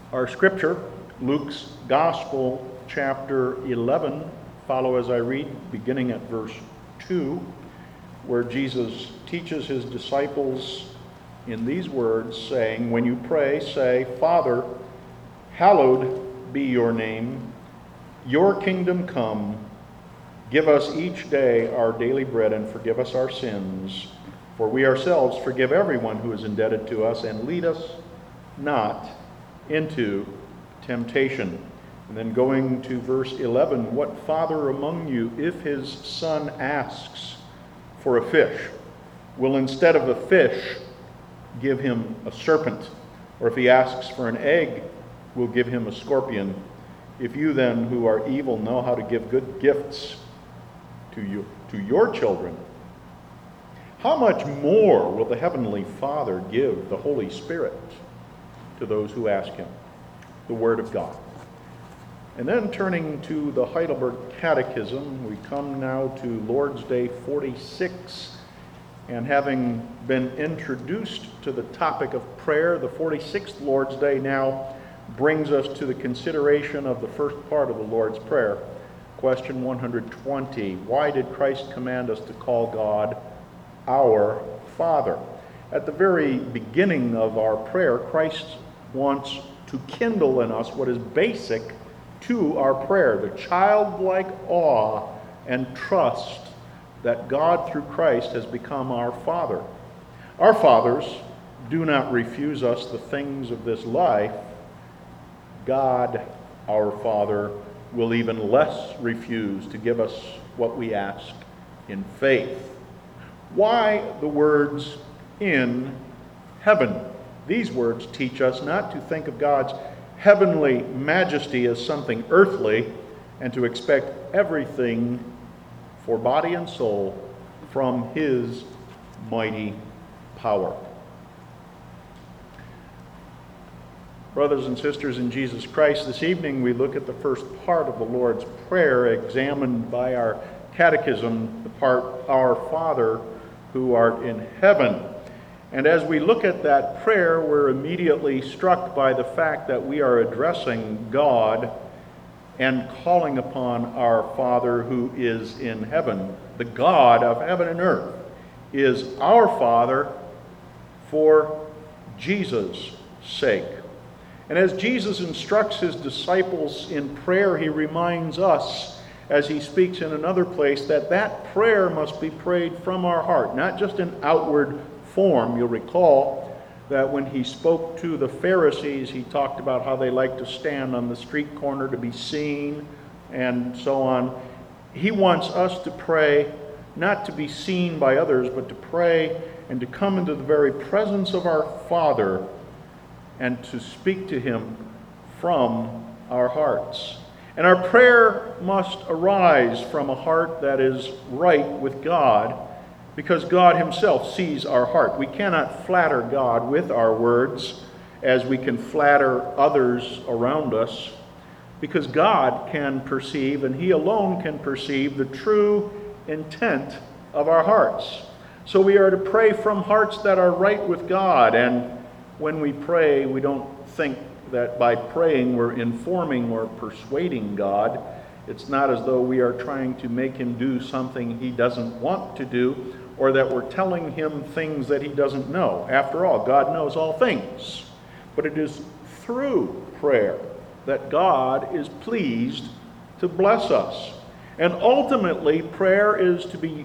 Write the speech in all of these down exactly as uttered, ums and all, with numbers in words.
Our scripture, Luke's Gospel, chapter eleven. Follow as I read, beginning at verse two, where Jesus teaches his disciples in these words, saying, "When you pray, say, Father, hallowed be your name. Your kingdom come. Give us each day our daily bread, and forgive us our sins, for we ourselves forgive everyone who is indebted to us, and lead us not into temptation." And then going to verse eleven, "What father among you, if his son asks for a fish, will instead of a fish give him a serpent? Or if he asks for an egg, will give him a scorpion? If you then, who are evil, know how to give good gifts to you, to your children, how much more will the Heavenly Father give the Holy Spirit to those who ask him?" The Word of God. And then turning to the Heidelberg Catechism, we come now to Lord's Day forty-six. And having been introduced to the topic of prayer, the forty-sixth Lord's Day now brings us to the consideration of the first part of the Lord's Prayer. Question one hundred twenty, why did Christ command us to call God our Father? At the very beginning of our prayer, Christ wants to kindle in us what is basic to our prayer, the childlike awe and trust that God through Christ has become our Father. Our fathers do not refuse us the things of this life. God, our Father, will even less refuse to give us what we ask in faith. Why the words "in heaven"? These words teach us not to think of God's heavenly majesty as something earthly, and to expect everything for body and soul from his mighty power. Brothers and sisters in Jesus Christ, this evening we look at the first part of the Lord's Prayer examined by our catechism, the part, "Our Father who art in heaven." And as we look at that prayer, we're immediately struck by the fact that we are addressing God and calling upon our Father who is in heaven. The God of heaven and earth is our Father for Jesus' sake. And as Jesus instructs his disciples in prayer, he reminds us, as he speaks in another place, that that prayer must be prayed from our heart, not just in outward form. You'll recall that when he spoke to the Pharisees, he talked about how they like to stand on the street corner to be seen and so on. He wants us to pray not to be seen by others, but to pray and to come into the very presence of our Father and to speak to him from our hearts. And our prayer must arise from a heart that is right with God, because God himself sees our heart. We cannot flatter God with our words as we can flatter others around us, because God can perceive, and he alone can perceive, the true intent of our hearts. So we are to pray from hearts that are right with God, and when we pray, we don't think that by praying we're informing or persuading God. It's not as though we are trying to make him do something he doesn't want to do, or that we're telling him things that he doesn't know. After all, God knows all things. But it is through prayer that God is pleased to bless us. And ultimately, prayer is to be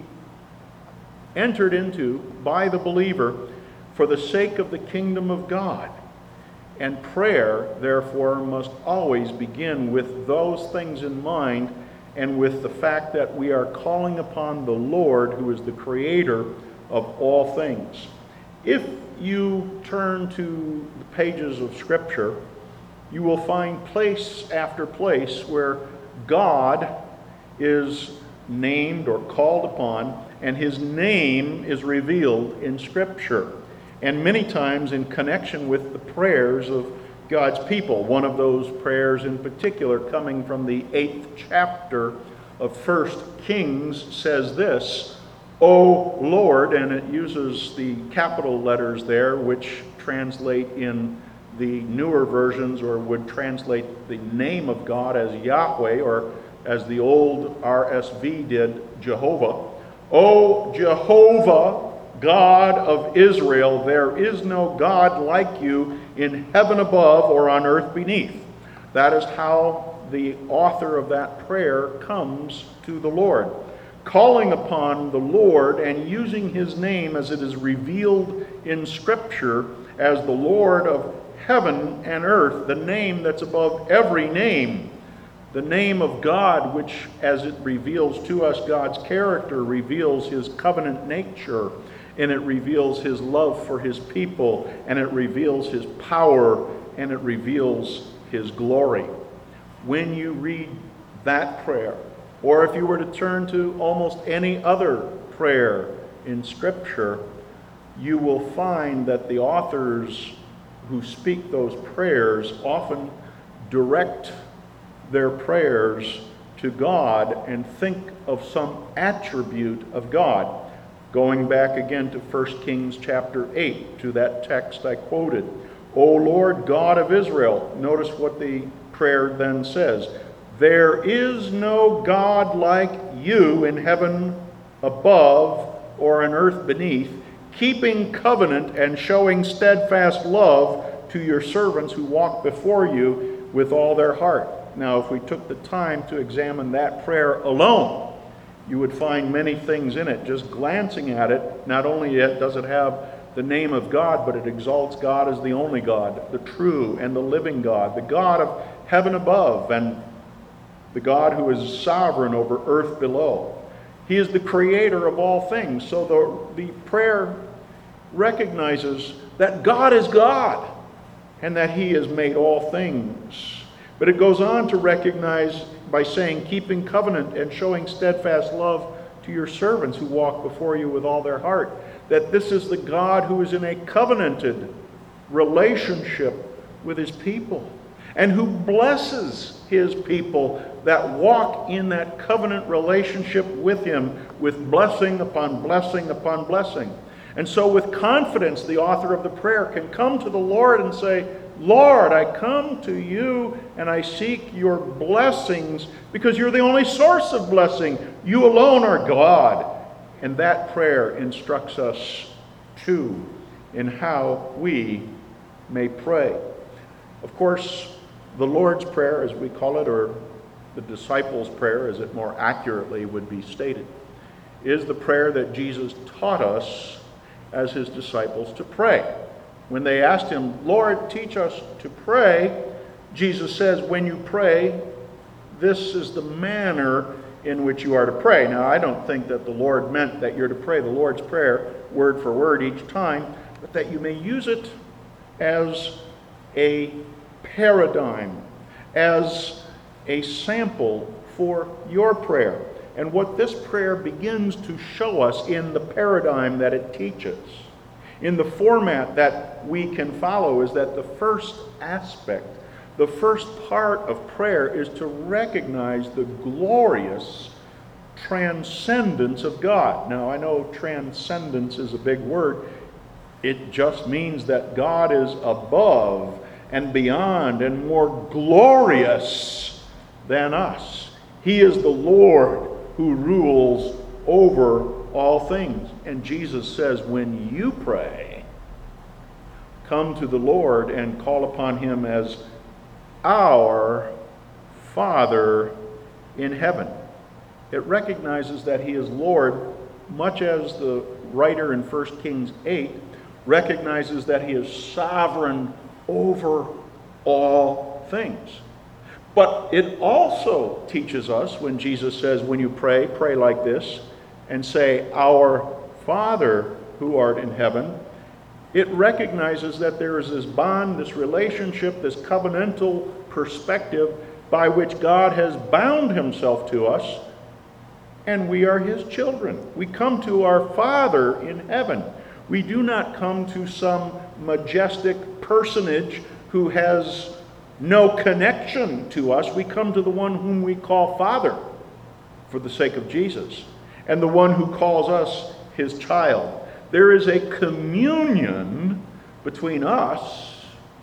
entered into by the believer for the sake of the kingdom of God. And prayer, therefore, must always begin with those things in mind, and with the fact that we are calling upon the Lord, who is the creator of all things. If you turn to the pages of Scripture, you will find place after place where God is named or called upon, and his name is revealed in Scripture, and many times in connection with the prayers of God's people. One of those prayers in particular, coming from the eighth chapter of First Kings, says this, "O Lord," and it uses the capital letters there, which translate in the newer versions, or would translate the name of God as Yahweh, or as the old R S V did, Jehovah. O Jehovah, God of Israel, there is no God like you in heaven above or on earth beneath. That is how the author of that prayer comes to the Lord, calling upon the Lord and using his name as it is revealed in Scripture as the Lord of heaven and earth, the name that's above every name, the name of God, which, as it reveals to us God's character, reveals his covenant nature, and it reveals his love for his people, and it reveals his power, and it reveals his glory. When you read that prayer, or if you were to turn to almost any other prayer in Scripture, you will find that the authors who speak those prayers often direct their prayers to God and think of some attribute of God. Going back again to First Kings chapter eight, to that text I quoted. O Lord God of Israel, notice what the prayer then says. There is no God like you in heaven above or on earth beneath, keeping covenant and showing steadfast love to your servants who walk before you with all their heart. Now, if we took the time to examine that prayer alone, you would find many things in it. Just glancing at it, not only does it have the name of God, but it exalts God as the only God, the true and the living God, the God of heaven above, and the God who is sovereign over earth below. He is the creator of all things. So the, the prayer recognizes that God is God and that he has made all things. But it goes on to recognize by saying, keeping covenant and showing steadfast love to your servants who walk before you with all their heart, that this is the God who is in a covenanted relationship with his people and who blesses his people that walk in that covenant relationship with him, with blessing upon blessing upon blessing. And so with confidence, the author of the prayer can come to the Lord and say, Lord, I come to you and I seek your blessings because you're the only source of blessing. You alone are God. And that prayer instructs us too in how we may pray. Of course, the Lord's Prayer, as we call it, or the disciples' prayer, as it more accurately would be stated, is the prayer that Jesus taught us as his disciples to pray. When they asked him, Lord, teach us to pray, Jesus says, when you pray, this is the manner in which you are to pray. Now, I don't think that the Lord meant that you're to pray the Lord's Prayer word for word each time, but that you may use it as a paradigm, as a sample for your prayer. And what this prayer begins to show us in the paradigm that it teaches, in the format that we can follow, is that the first aspect, the first part of prayer is to recognize the glorious transcendence of God. Now, I know transcendence is a big word. It just means that God is above and beyond and more glorious than us. He is the Lord who rules over all things. And Jesus says, when you pray, come to the Lord and call upon him as our Father in heaven. It recognizes that he is Lord, much as the writer in First Kings eight recognizes that he is sovereign over all things. But it also teaches us, when Jesus says, when you pray, pray like this, and say, our Father who art in heaven, it recognizes that there is this bond, this relationship, this covenantal perspective by which God has bound himself to us, and we are his children. We come to our Father in heaven. We do not come to some majestic personage who has no connection to us. We come to the one whom we call Father for the sake of Jesus, and the one who calls us his child. There is a communion between us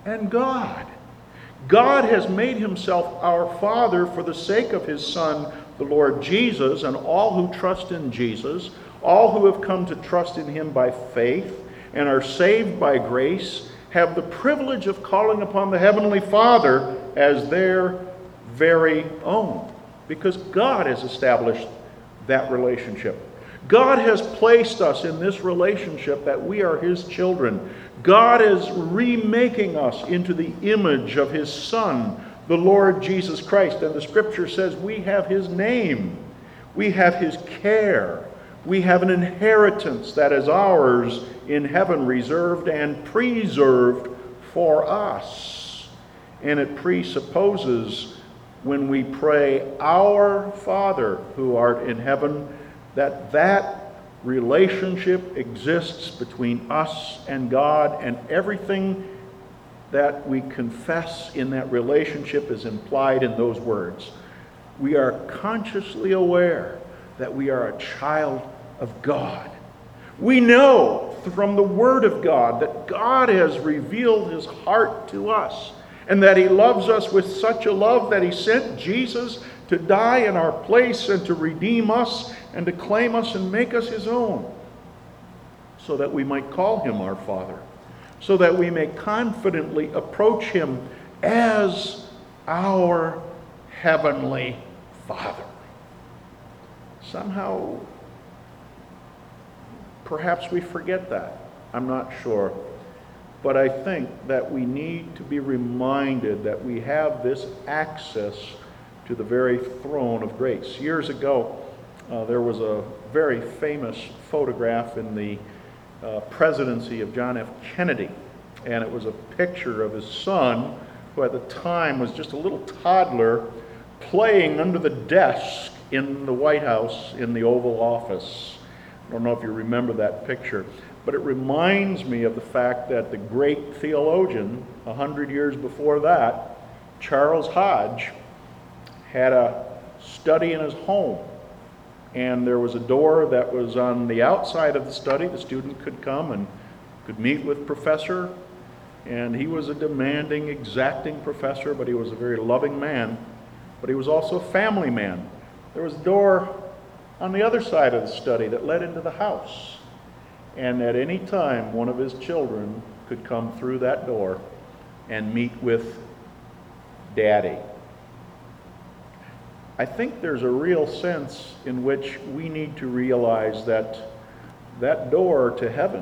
and God. God has made himself our Father for the sake of his Son, the Lord Jesus, and all who trust in Jesus, all who have come to trust in him by faith and are saved by grace, have the privilege of calling upon the Heavenly Father as their very own, because God has established that relationship. God has placed us in this relationship that we are his children. God is remaking us into the image of his Son, the Lord Jesus Christ. And the scripture says we have his name. We have his care. We have an inheritance that is ours in heaven, reserved and preserved for us. And it presupposes, when we pray, Our Father who art in heaven, that that relationship exists between us and God, and everything that we confess in that relationship is implied in those words. We are consciously aware that we are a child of God. We know from the Word of God that God has revealed his heart to us, and that he loves us with such a love that he sent Jesus to die in our place and to redeem us and to claim us and make us his own, so that we might call him our Father, so that we may confidently approach him as our heavenly Father. Somehow, perhaps we forget that. I'm not sure. But I think that we need to be reminded that we have this access to the very throne of grace. Years ago, uh, there was a very famous photograph in the uh, presidency of John F. Kennedy, and it was a picture of his son, who at the time was just a little toddler, playing under the desk in the White House in the Oval Office. I don't know if you remember that picture, but it reminds me of the fact that the great theologian, a hundred years before that, Charles Hodge, had a study in his home. And there was a door that was on the outside of the study. The student could come and could meet with professor. And he was a demanding, exacting professor, but he was a very loving man. But he was also a family man. There was a door on the other side of the study that led into the house. And at any time, one of his children could come through that door and meet with Daddy. I think there's a real sense in which we need to realize that that door to heaven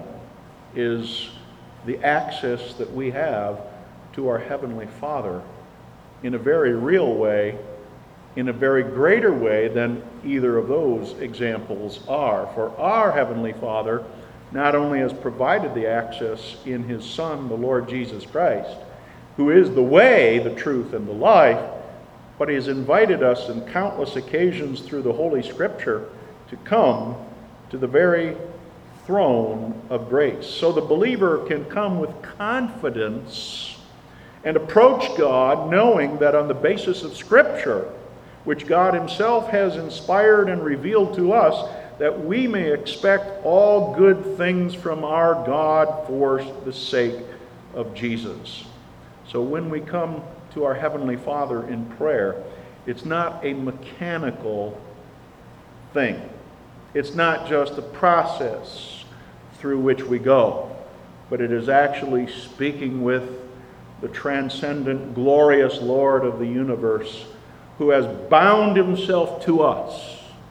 is the access that we have to our Heavenly Father in a very real way, in a very greater way than either of those examples are. For our Heavenly Father not only has provided the access in his Son, the Lord Jesus Christ, who is the way, the truth, and the life, but he has invited us on countless occasions through the Holy Scripture to come to the very throne of grace. So the believer can come with confidence and approach God knowing that on the basis of Scripture, which God himself has inspired and revealed to us, that we may expect all good things from our God for the sake of Jesus. So when we come to our Heavenly Father in prayer, it's not a mechanical thing. It's not just a process through which we go, but it is actually speaking with the transcendent, glorious Lord of the universe, who has bound himself to us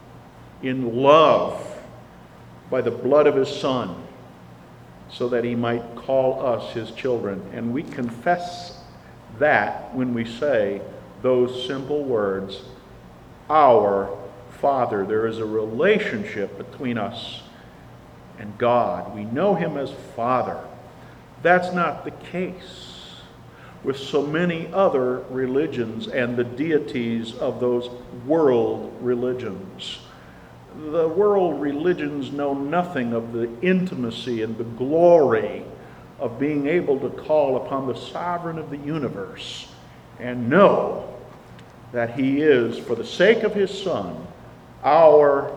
in love by the blood of his Son, so that he might call us his children. And we confess that when we say those simple words, Our Father. There is a relationship between us and God. We know him as Father. That's not the case with so many other religions and the deities of those world religions. The world religions know nothing of the intimacy and the glory of being able to call upon the sovereign of the universe and know that he is, for the sake of his Son, our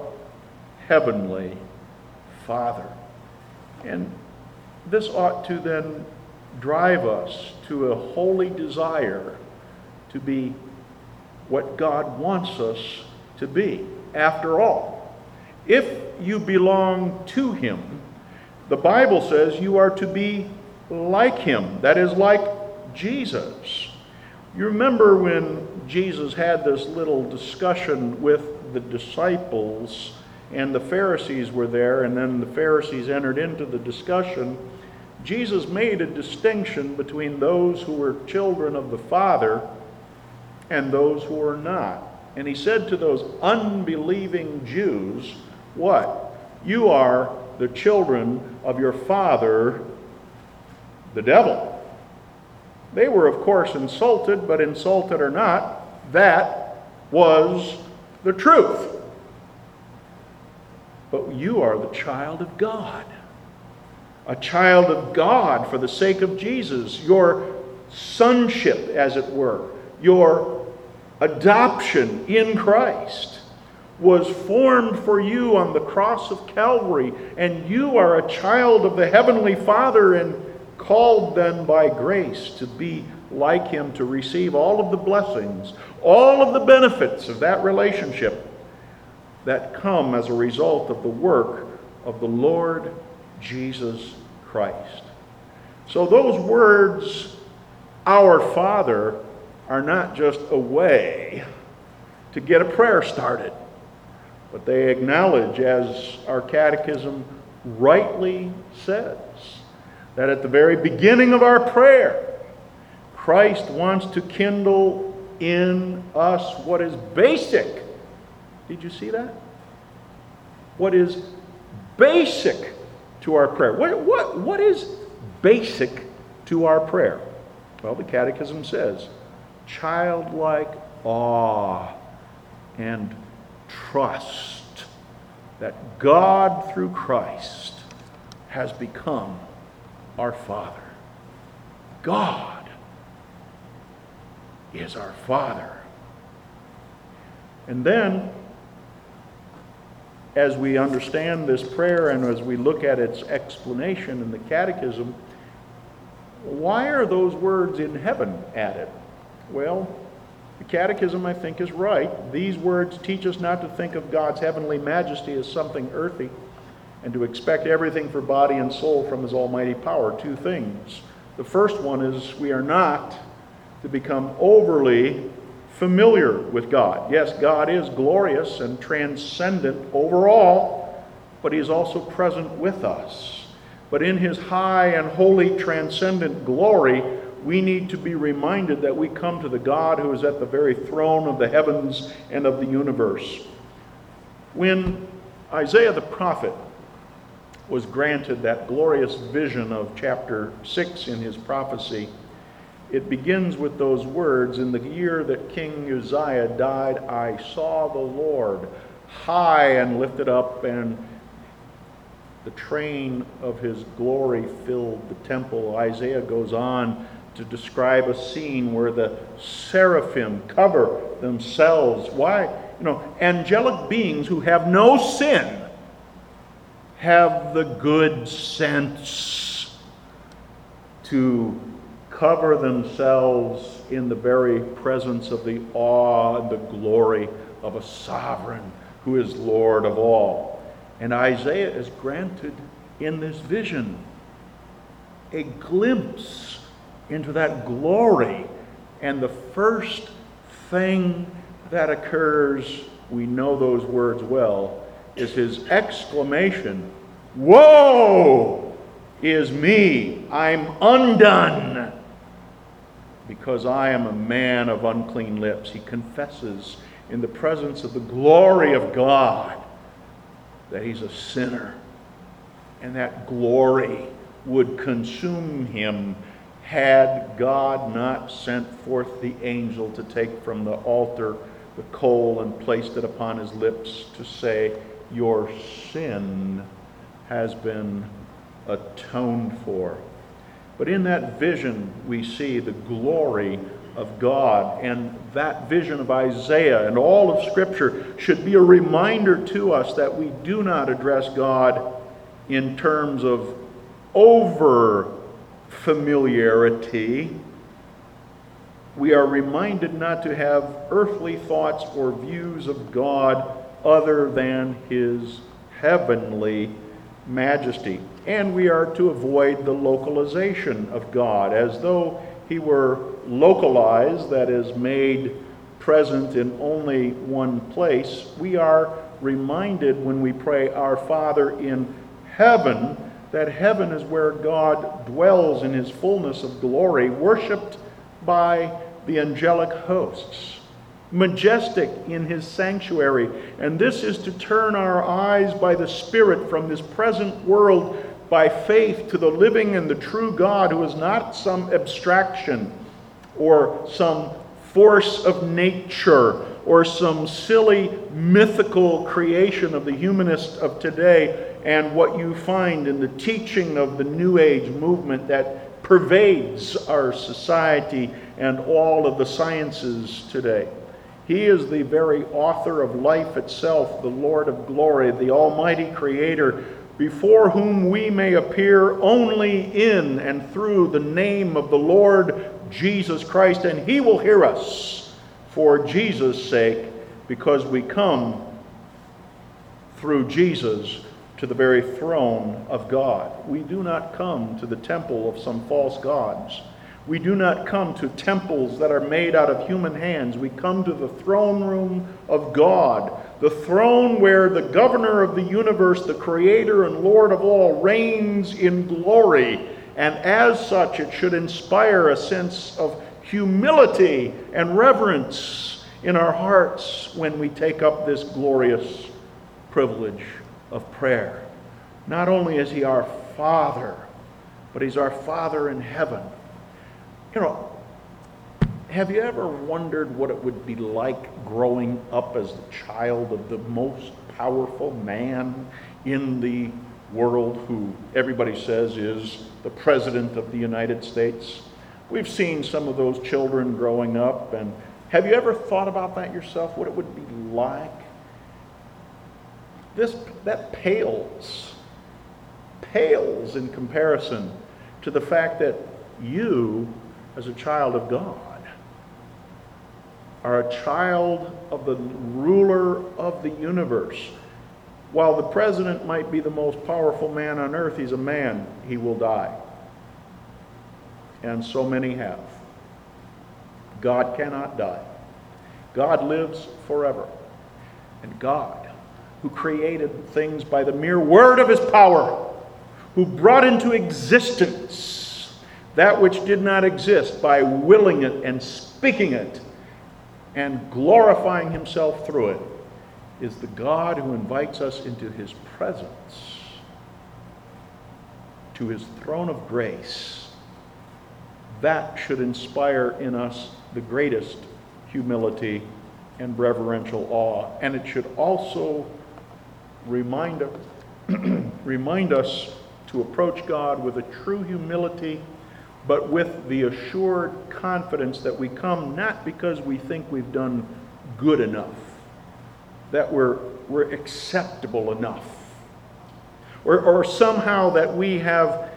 heavenly Father. And this ought to then drive us to a holy desire to be what God wants us to be. After all, if you belong to Him, the Bible says you are to be like Him. That is, like Jesus. You remember when Jesus had this little discussion with the disciples, and the Pharisees were there, and then the Pharisees entered into the discussion. Jesus made a distinction between those who were children of the Father and those who were not. And He said to those unbelieving Jews, what? You are the children of your father, the devil. They were, of course, insulted, but insulted or not, that was the truth. But you are the child of God. A child of God for the sake of Jesus. Your sonship, as it were, your adoption in Christ was formed for you on the cross of Calvary, and you are a child of the Heavenly Father, and called then by grace to be like Him, to receive all of the blessings, all of the benefits of that relationship that come as a result of the work of the Lord Jesus Christ. So those words, our Father, are not just a way to get a prayer started, but they acknowledge, as our catechism rightly says, that at the very beginning of our prayer, Christ wants to kindle in us what is basic. Did you see that? What is basic to our prayer? What, what, what is basic to our prayer? Well, the Catechism says, childlike awe and trust that God through Christ has become our Father. God is our Father. And then, as we understand this prayer and as we look at its explanation in the Catechism, why are those words in heaven added? Well, the Catechism, I think, is right. These words teach us not to think of God's heavenly majesty as something earthy, and to expect everything for body and soul from His almighty power. Two things. The first one is we are not to become overly familiar with God. Yes, God is glorious and transcendent over all, but He is also present with us. But in His high and holy transcendent glory, we need to be reminded that we come to the God who is at the very throne of the heavens and of the universe. When Isaiah the prophet was granted that glorious vision of chapter six in his prophecy, it begins with those words, in the year that King Uzziah died, I saw the Lord high and lifted up, and the train of His glory filled the temple. Isaiah goes on to describe a scene where the seraphim cover themselves. Why? You know, angelic beings who have no sin have the good sense to cover themselves in the very presence of the awe and the glory of a sovereign who is Lord of all. And Isaiah is granted in this vision a glimpse into that glory. And the first thing that occurs, we know those words well, is his exclamation, "Woe is me, I'm undone, because I am a man of unclean lips." He confesses in the presence of the glory of God that he's a sinner, and that glory would consume him had God not sent forth the angel to take from the altar the coal and placed it upon his lips to say, "Your sin has been atoned for." But in that vision, we see the glory of God. And that vision of Isaiah and all of Scripture should be a reminder to us that we do not address God in terms of over familiarity. We are reminded not to have earthly thoughts or views of God other than his heavenly majesty. And we are to avoid the localization of God, as though he were localized, that is, made present in only one place. We are reminded when we pray, Our Father in heaven, that heaven is where God dwells in his fullness of glory, worshiped by the angelic hosts, majestic in his sanctuary. And this is to turn our eyes by the Spirit from this present world by faith to the living and the true God, who is not some abstraction or some force of nature or some silly mythical creation of the humanist of today, and what you find in the teaching of the New Age movement that pervades our society and all of the sciences today. He is the very author of life itself, the Lord of glory, the Almighty Creator, before whom we may appear only in and through the name of the Lord Jesus Christ, and he will hear us for Jesus' sake, because we come through Jesus to the very throne of God. We do not come to the temple of some false gods. We do not come to temples that are made out of human hands. We come to the throne room of God, the throne where the governor of the universe, the creator and Lord of all, reigns in glory. And as such, it should inspire a sense of humility and reverence in our hearts when we take up this glorious privilege of prayer. Not only is he our Father, but he's our Father in heaven. You know, have you ever wondered what it would be like growing up as the child of the most powerful man in the world, who everybody says is the President of the United States? We've seen some of those children growing up, and have you ever thought about that yourself, what it would be like? This, that pales, pales in comparison to the fact that you, as a child of God, are a child of the ruler of the universe. While the president might be the most powerful man on earth, he's a man. He will die. And so many have. God cannot die. God lives forever. And God, who created things by the mere word of his power, who brought into existence that which did not exist by willing it and speaking it and glorifying himself through it, is the God who invites us into his presence, to his throne of grace. That should inspire in us the greatest humility and reverential awe. And it should also remind us, remind us to approach God with a true humility, but with the assured confidence that we come not because we think we've done good enough, that we're, we're acceptable enough, or, or somehow that we have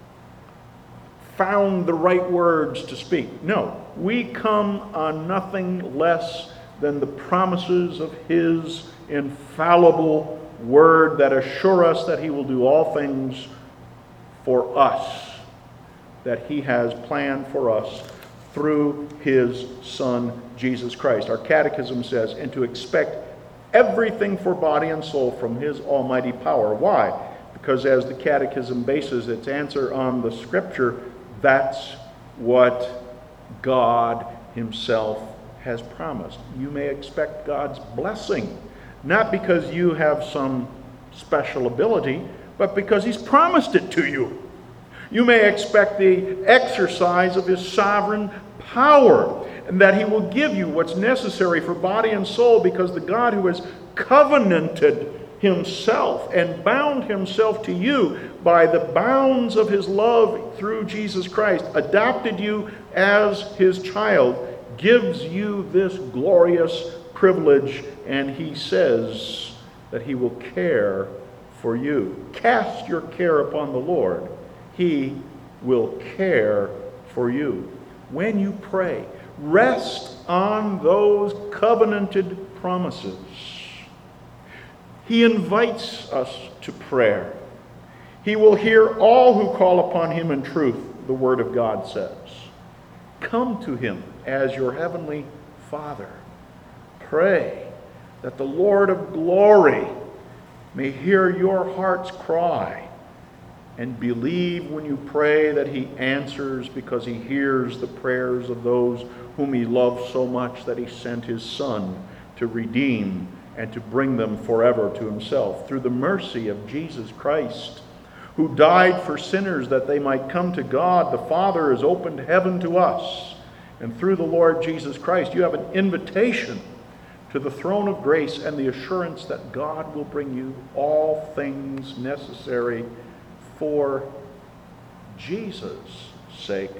found the right words to speak. No, we come on nothing less than the promises of his infallible word that assure us that he will do all things for us, that he has planned for us through his Son, Jesus Christ. Our catechism says, and to expect everything for body and soul from his almighty power. Why? Because as the catechism bases its answer on the scripture, that's what God himself has promised. You may expect God's blessing, not because you have some special ability, but because he's promised it to you. You may expect the exercise of his sovereign power, and that he will give you what's necessary for body and soul, because the God who has covenanted himself and bound himself to you by the bounds of his love through Jesus Christ, adopted you as his child, gives you this glorious privilege, and he says that he will care for you. Cast your care upon the Lord. He will care for you. When you pray, rest on those covenanted promises. He invites us to prayer. He will hear all who call upon him in truth, the Word of God says. Come to him as your heavenly Father. Pray that the Lord of glory may hear your heart's cry, and believe when you pray that he answers, because he hears the prayers of those whom he loves so much that he sent his Son to redeem and to bring them forever to himself through the mercy of Jesus Christ, who died for sinners that they might come to God. The Father has opened heaven to us, and through the Lord Jesus Christ you have an invitation to the throne of grace and the assurance that God will bring you all things necessary for Jesus' sake.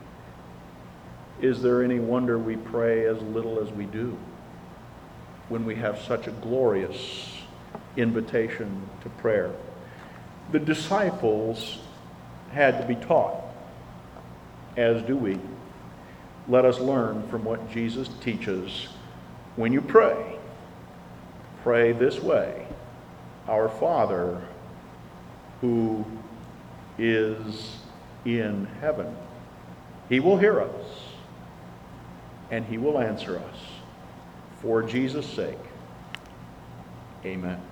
Is there any wonder we pray as little as we do when we have such a glorious invitation to prayer? The disciples had to be taught, as do we. Let us learn from what Jesus teaches. When you pray, pray this way: Our Father who is in heaven. He will hear us, and he will answer us. For Jesus' sake, amen.